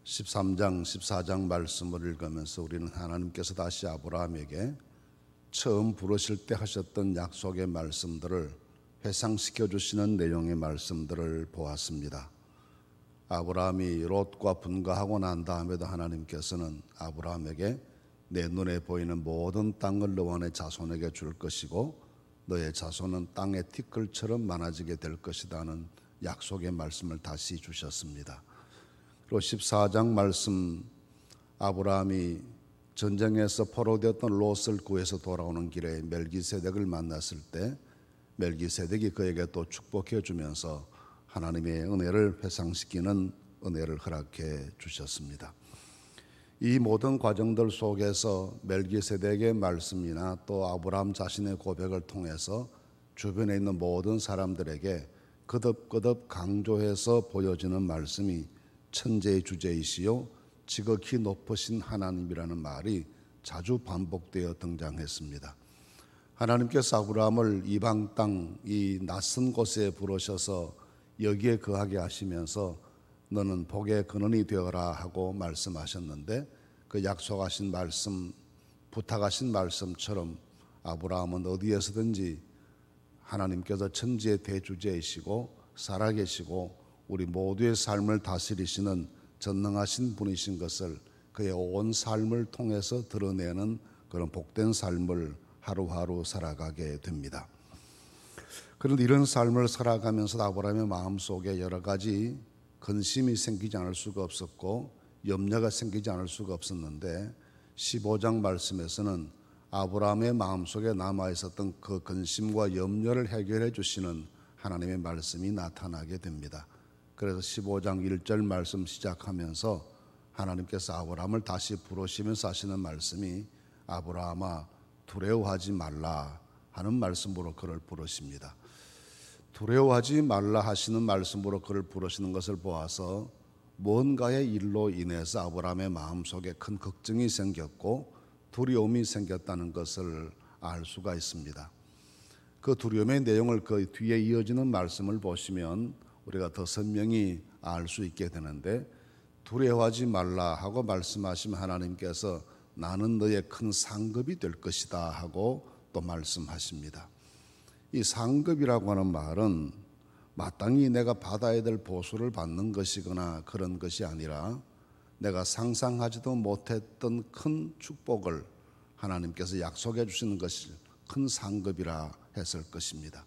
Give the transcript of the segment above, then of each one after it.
13장, 14장 말씀을 읽으면서 우리는 하나님께서 다시 아브라함에게 처음 부르실 때 하셨던 약속의 말씀들을 회상시켜 주시는 내용의 말씀들을 보았습니다. 아브라함이 롯과 분가하고 난 다음에도 하나님께서는 아브라함에게 내 눈에 보이는 모든 땅을 너와 내 자손에게 줄 것이고 너의 자손은 땅의 티끌처럼 많아지게 될 것이라는 약속의 말씀을 다시 주셨습니다. 그리고 14장 말씀, 아브라함이 전쟁에서 포로되었던 롯을 구해서 돌아오는 길에 멜기세덱을 만났을 때 멜기세덱이 그에게 또 축복해 주면서 하나님의 은혜를 회상시키는 은혜를 허락해 주셨습니다. 이 모든 과정들 속에서 멜기세덱의 말씀이나 또 아브라함 자신의 고백을 통해서 주변에 있는 모든 사람들에게 거듭거듭 강조해서 보여지는 말씀이 천재의 주제이시요 지극히 높으신 하나님이라는 말이 자주 반복되어 등장했습니다. 하나님께서 아브라함을 이방 땅, 이 낯선 곳에 부르셔서 여기에 거하게 하시면서 너는 복의 근원이 되어라 하고 말씀하셨는데 그 약속하신 말씀, 부탁하신 말씀처럼 아브라함은 어디에서든지 하나님께서 천지의 대주제이시고 살아계시고 우리 모두의 삶을 다스리시는 전능하신 분이신 것을 그의 온 삶을 통해서 드러내는 그런 복된 삶을 하루하루 살아가게 됩니다. 그런데 이런 삶을 살아가면서 아브라함의 마음속에 여러 가지 근심이 생기지 않을 수가 없었고 염려가 생기지 않을 수가 없었는데 15장 말씀에서는 아브라함의 마음속에 남아있었던 그 근심과 염려를 해결해 주시는 하나님의 말씀이 나타나게 됩니다. 그래서 15장 1절 말씀 시작하면서 하나님께서 아브라함을 다시 부르시면서 하시는 말씀이 아브라함아 두려워하지 말라 하는 말씀으로 그를 부르십니다. 두려워하지 말라 하시는 말씀으로 그를 부르시는 것을 보아서 뭔가의 일로 인해서 아브라함의 마음속에 큰 걱정이 생겼고 두려움이 생겼다는 것을 알 수가 있습니다. 그 두려움의 내용을 그 뒤에 이어지는 말씀을 보시면 우리가 더 선명히 알 수 있게 되는데 두려워하지 말라 하고 말씀하시면 하나님께서 나는 너의 큰 상급이 될 것이다 하고 또 말씀하십니다. 이 상급이라고 하는 말은 마땅히 내가 받아야 될 보수를 받는 것이거나 그런 것이 아니라 내가 상상하지도 못했던 큰 축복을 하나님께서 약속해 주시는 것이 큰 상급이라 했을 것입니다.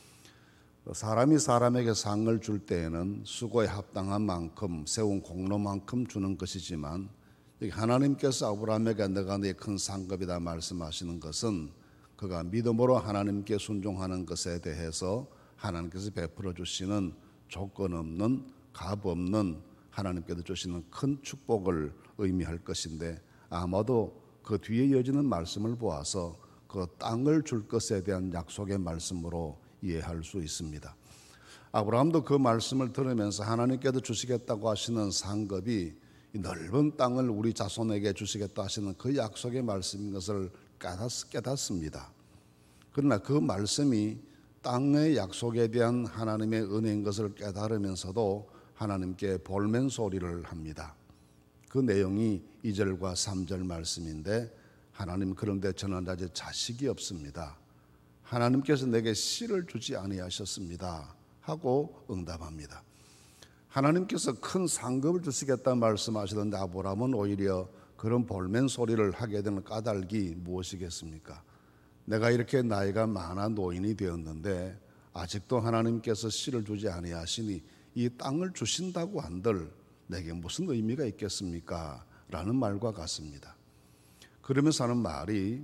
사람이 사람에게 상을 줄 때에는 수고에 합당한 만큼 세운 공로만큼 주는 것이지만 하나님께서 아브라함에게 내가 네 큰 상급이다 말씀하시는 것은 그가 믿음으로 하나님께 순종하는 것에 대해서 하나님께서 베풀어 주시는 조건 없는 값 없는 하나님께서 주시는 큰 축복을 의미할 것인데 아마도 그 뒤에 이어지는 말씀을 보아서 그 땅을 줄 것에 대한 약속의 말씀으로 이해할 수 있습니다. 아브라함도 그 말씀을 들으면서 하나님께서 주시겠다고 하시는 상급이 이 넓은 땅을 우리 자손에게 주시겠다 하시는 그 약속의 말씀인 것을 깨닫습니다. 그러나 그 말씀이 땅의 약속에 대한 하나님의 은혜인 것을 깨달으면서도 하나님께 볼멘 소리를 합니다. 그 내용이 2절과 3절 말씀인데 하나님 그런데 저는 아직 자식이 없습니다. 하나님께서 내게 씨를 주지 아니하셨습니다 하고 응답합니다. 하나님께서 큰 상급을 주시겠다는 말씀하시던데 아브라함은 오히려 그런 볼멘 소리를 하게 되는 까닭이 무엇이겠습니까? 내가 이렇게 나이가 많아 노인이 되었는데 아직도 하나님께서 씨를 주지 아니하시니 이 땅을 주신다고 한들 내게 무슨 의미가 있겠습니까? 라는 말과 같습니다. 그러면서 하는 말이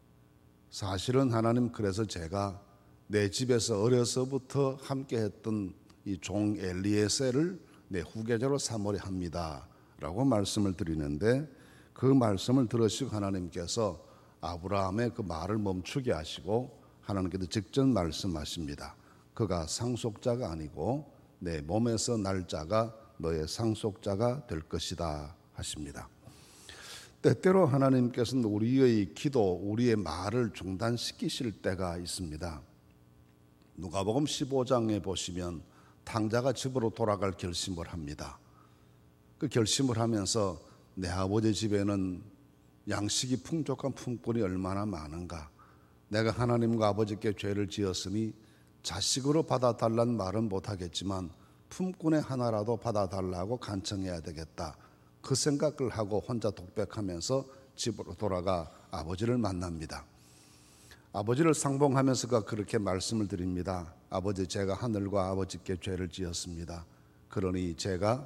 사실은 하나님 그래서 제가 내 집에서 어려서부터 함께했던 이 종 엘리에셀을 내 후계자로 삼으려 합니다 라고 말씀을 드리는데 그 말씀을 들으시고 하나님께서 아브라함의 그 말을 멈추게 하시고 하나님께서 직접 말씀하십니다. 그가 상속자가 아니고 내 몸에서 날 자가 너의 상속자가 될 것이다 하십니다. 때때로 하나님께서는 우리의 기도, 우리의 말을 중단시키실 때가 있습니다. 누가복음 15장에 보시면 탕자가 집으로 돌아갈 결심을 합니다. 그 결심을 하면서 내 아버지 집에는 양식이 풍족한 품꾼이 얼마나 많은가, 내가 하나님과 아버지께 죄를 지었으니 자식으로 받아달라는 말은 못하겠지만 품꾼의 하나라도 받아달라고 간청해야 되겠다, 그 생각을 하고 혼자 독백하면서 집으로 돌아가 아버지를 만납니다. 아버지를 상봉하면서 그렇게 말씀을 드립니다. 아버지, 제가 하늘과 아버지께 죄를 지었습니다. 그러니 제가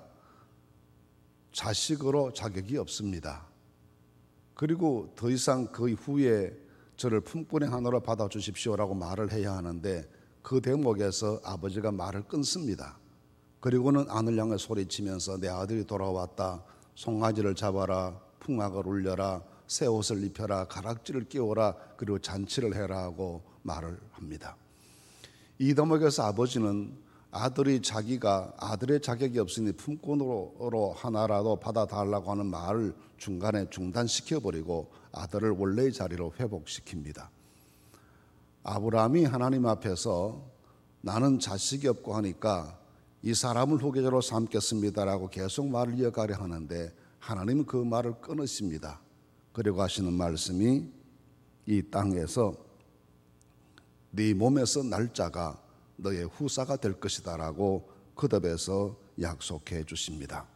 자식으로 자격이 없습니다. 그리고 더 이상 그 후에 저를 품꾼의 하나로 받아주십시오라고 말을 해야 하는데 그 대목에서 아버지가 말을 끊습니다. 그리고는 아들 향해 소리치면서 내 아들이 돌아왔다, 송아지를 잡아라, 풍악을 울려라, 새 옷을 입혀라, 가락지를 끼워라, 그리고 잔치를 해라 하고 말을 합니다. 이 대목에서 아버지는 아들이 자기가 아들의 자격이 없으니 품꾼으로 하나라도 받아달라고 하는 말을 중간에 중단시켜버리고 아들을 원래의 자리로 회복시킵니다. 아브라함이 하나님 앞에서 나는 자식이 없고 하니까 이 사람을 후계자로 삼겠습니다라고 계속 말을 이어가려 하는데 하나님은 그 말을 끊으십니다. 그리고 하시는 말씀이 이 땅에서 네 몸에서 날 자가 너의 후사가 될 것이다 라고 거듭해서 약속해 주십니다.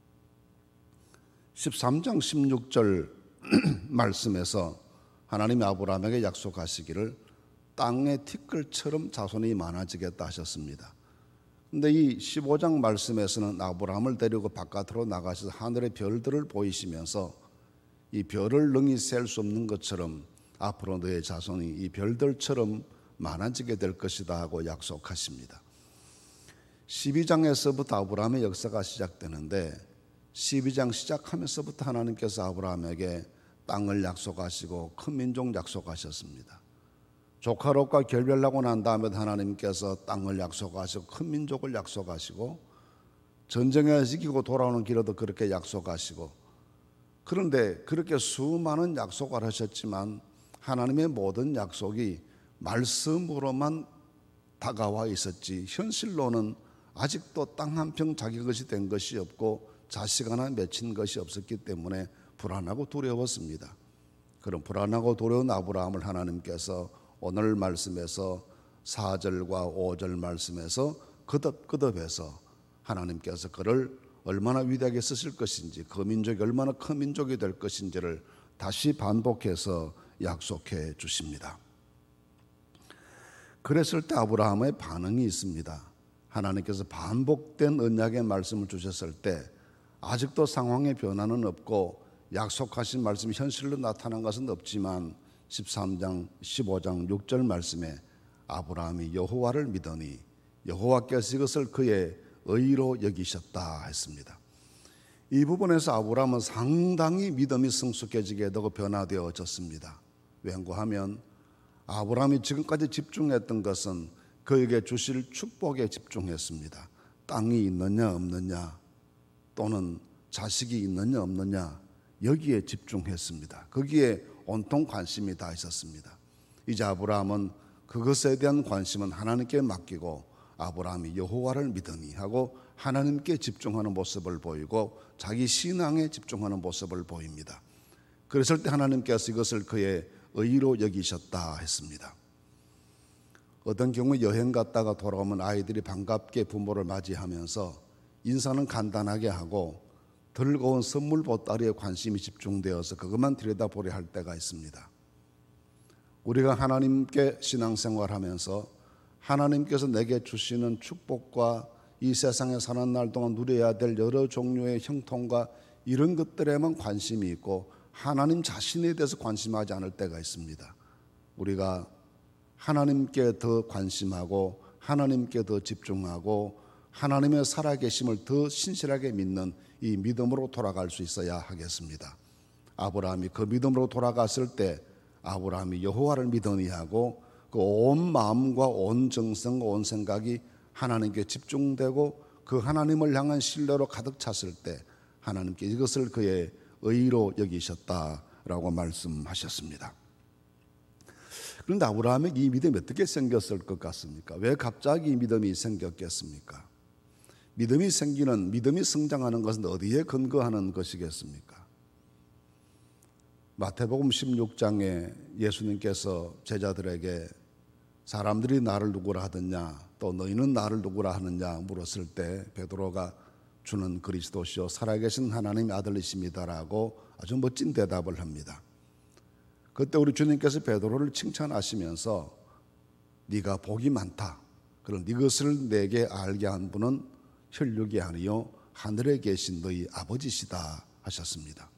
13장 16절 말씀에서 하나님이 아브라함에게 약속하시기를 땅의 티끌처럼 자손이 많아지겠다 하셨습니다. 그런데 이 15장 말씀에서는 아브라함을 데리고 바깥으로 나가셔서 하늘의 별들을 보이시면서 이 별을 능히 셀 수 없는 것처럼 앞으로 너의 자손이 이 별들처럼 많아지게 될 것이다 하고 약속하십니다. 12장에서부터 아브라함의 역사가 시작되는데 12장 시작하면서부터 하나님께서 아브라함에게 땅을 약속하시고 큰 민족 약속하셨습니다. 조카 롯과 결별하고 난 다음에 하나님께서 땅을 약속하시고 큰 민족을 약속하시고 전쟁에서 이기고 돌아오는 길에도 그렇게 약속하시고, 그런데 그렇게 수많은 약속을 하셨지만 하나님의 모든 약속이 말씀으로만 다가와 있었지 현실로는 아직도 땅 한 평 자기 것이 된 것이 없고 자식 하나 맺힌 것이 없었기 때문에 불안하고 두려웠습니다. 그런 불안하고 두려운 아브라함을 하나님께서 오늘 말씀에서 4절과 5절 말씀에서 거듭해서 하나님께서 그를 얼마나 위대하게 쓰실 것인지, 그 민족이 얼마나 큰 민족이 될 것인지를 다시 반복해서 약속해 주십니다. 그랬을 때 아브라함의 반응이 있습니다. 하나님께서 반복된 언약의 말씀을 주셨을 때 아직도 상황의 변화는 없고 약속하신 말씀이 현실로 나타난 것은 없지만 13장 15장 6절 말씀에 아브라함이 여호와를 믿으니 여호와께서 이것을 그의 의로 여기셨다 했습니다. 이 부분에서 아브라함은 상당히 믿음이 성숙해지게 되고 변화되어졌습니다. 왠고하면 아브라함이 지금까지 집중했던 것은 그에게 주실 축복에 집중했습니다. 땅이 있느냐 없느냐 또는 자식이 있느냐 없느냐 여기에 집중했습니다. 거기에 온통 관심이 다 있었습니다. 이제 아브라함은 그것에 대한 관심은 하나님께 맡기고 아브라함이 여호와를 믿으니 하고 하나님께 집중하는 모습을 보이고 자기 신앙에 집중하는 모습을 보입니다. 그랬을 때 하나님께서 이것을 그의 의로 여기셨다 했습니다. 어떤 경우에 여행 갔다가 돌아오면 아이들이 반갑게 부모를 맞이하면서 인사는 간단하게 하고 들고 온 선물 보따리에 관심이 집중되어서 그것만 들여다보려 할 때가 있습니다. 우리가 하나님께 신앙생활하면서 하나님께서 내게 주시는 축복과 이 세상에 사는 날 동안 누려야 될 여러 종류의 형통과 이런 것들에만 관심이 있고 하나님 자신에 대해서 관심하지 않을 때가 있습니다. 우리가 하나님께 더 관심하고 하나님께 더 집중하고 하나님의 살아계심을 더 신실하게 믿는 이 믿음으로 돌아갈 수 있어야 하겠습니다. 아브라함이 그 믿음으로 돌아갔을 때 아브라함이 여호와를 믿으니 하고 그 온 마음과 온 정성과 온 생각이 하나님께 집중되고 그 하나님을 향한 신뢰로 가득 찼을 때 하나님께 이것을 그의 의로 여기셨다라고 말씀하셨습니다. 그런데 아브라함에게 이 믿음이 어떻게 생겼을 것 같습니까? 왜 갑자기 이 믿음이 생겼겠습니까? 믿음이 생기는, 믿음이 성장하는 것은 어디에 근거하는 것이겠습니까? 마태복음 16장에 예수님께서 제자들에게 사람들이 나를 누구라 하느냐, 또 너희는 나를 누구라 하느냐 물었을 때 베드로가 주는 그리스도시요 살아계신 하나님의 아들이십니다라고 아주 멋진 대답을 합니다. 그때 우리 주님께서 베드로를 칭찬하시면서 네가 복이 많다. 그럼 이것을 내게 알게 한 분은 혈육이 아니요 하늘에 계신 너희 아버지시다 하셨습니다.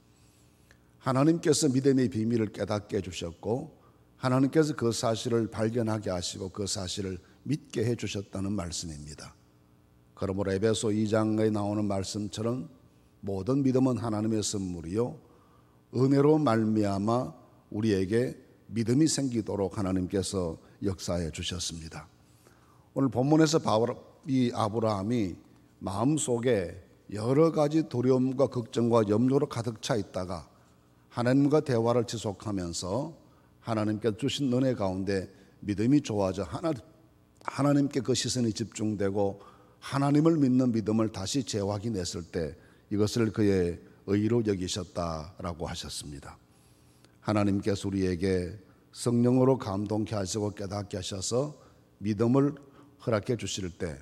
하나님께서 믿음의 비밀을 깨닫게 해주셨고 하나님께서 그 사실을 발견하게 하시고 그 사실을 믿게 해주셨다는 말씀입니다. 그러므로 에베소 2장에 나오는 말씀처럼 모든 믿음은 하나님의 선물이요 은혜로 말미암아 우리에게 믿음이 생기도록 하나님께서 역사해 주셨습니다. 오늘 본문에서 이 아브라함이 마음속에 여러 가지 두려움과 걱정과 염려로 가득 차 있다가 하나님과 대화를 지속하면서 하나님께 주신 은혜 가운데 믿음이 좋아져 하나님께 그 시선이 집중되고 하나님을 믿는 믿음을 다시 재확인했을 때 이것을 그의 의로 여기셨다라고 하셨습니다. 하나님께서 우리에게 성령으로 감동케 하시고 깨닫게 하셔서 믿음을 허락해 주실 때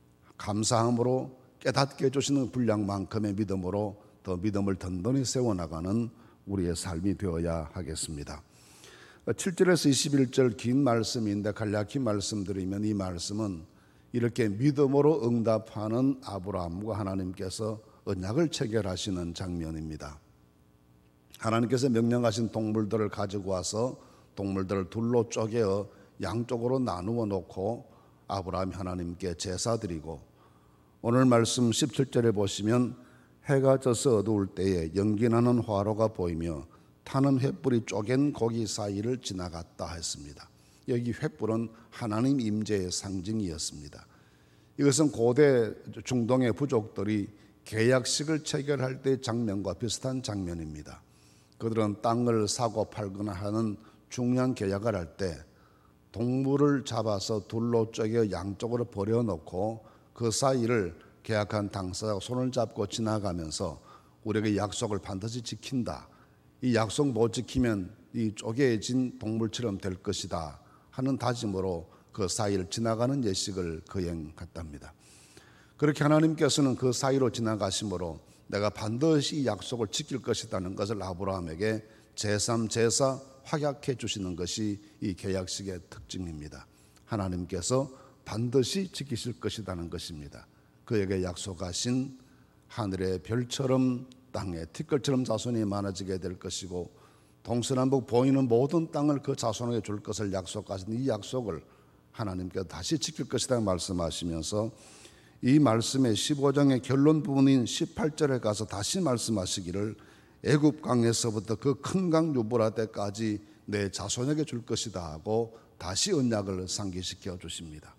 감사함으로 깨닫게 해주시는 분량만큼의 믿음으로 더 믿음을 든든히 세워나가는 우리의 삶이 되어야 하겠습니다. 7절에서 21절 긴 말씀인데 간략히 말씀드리면 이 말씀은 이렇게 믿음으로 응답하는 아브라함과 하나님께서 언약을 체결하시는 장면입니다. 하나님께서 명령하신 동물들을 가지고 와서 동물들을 둘로 쪼개어 양쪽으로 나누어 놓고 아브라함이 하나님께 제사드리고 오늘 말씀 17절에 보시면 해가 져서 어두울 때에 연기나는 화로가 보이며 타는 횃불이 쪼갠 고기 사이를 지나갔다 했습니다. 여기 횃불은 하나님 임재의 상징이었습니다. 이것은 고대 중동의 부족들이 계약식을 체결할 때의 장면과 비슷한 장면입니다. 그들은 땅을 사고 팔거나 하는 중요한 계약을 할 때 동물을 잡아서 둘로 쪼개 양쪽으로 버려놓고 그 사이를 계약한 당사자가 손을 잡고 지나가면서 우리에게 약속을 반드시 지킨다. 이 약속 못 지키면 이 쪼개진 동물처럼 될 것이다 하는 다짐으로 그 사이를 지나가는 예식을 거행했답니다. 그렇게 하나님께서는 그 사이로 지나가심으로 내가 반드시 이 약속을 지킬 것이라는 것을 아브라함에게 제3, 제사 확약해 주시는 것이 이 계약식의 특징입니다. 하나님께서 반드시 지키실 것이라는 것입니다. 그에게 약속하신 하늘의 별처럼 땅에 티끌처럼 자손이 많아지게 될 것이고 동서남북 보이는 모든 땅을 그 자손에게 줄 것을 약속하신 이 약속을 하나님께서 다시 지킬 것이다 말씀하시면서 이 말씀의 15장의 결론 부분인 18절에 가서 다시 말씀하시기를 애굽 강에서부터 그 큰 강 유브라데까지 내 자손에게 줄 것이다 하고 다시 언약을 상기시켜 주십니다.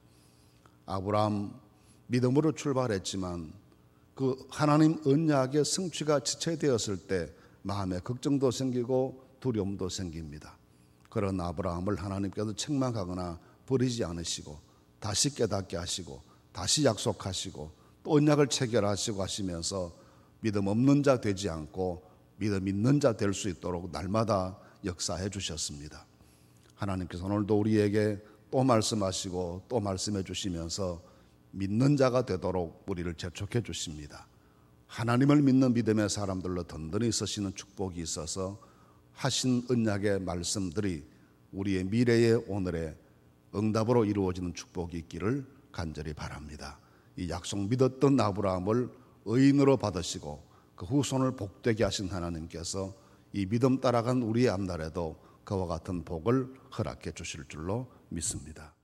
아브라함 믿음으로 출발했지만 그 하나님 언약의 성취가 지체되었을 때 마음에 걱정도 생기고 두려움도 생깁니다. 그런 아브라함을 하나님께서 책망하거나 버리지 않으시고 다시 깨닫게 하시고 다시 약속하시고 또 언약을 체결하시고 하시면서 믿음 없는 자 되지 않고 믿음 있는 자 될 수 있도록 날마다 역사해 주셨습니다. 하나님께서 오늘도 우리에게 또 말씀하시고 또 말씀해 주시면서 믿는 자가 되도록 우리를 재촉해 주십니다. 하나님을 믿는 믿음의 사람들로 든든히 서시는 축복이 있어서 하신 언약의 말씀들이 우리의 미래의 오늘의 응답으로 이루어지는 축복이 있기를 간절히 바랍니다. 이 약속 믿었던 아브라함을 의인으로 받으시고 그 후손을 복되게 하신 하나님께서 이 믿음 따라간 우리의 앞날에도 그와 같은 복을 허락해 주실 줄로 믿습니다.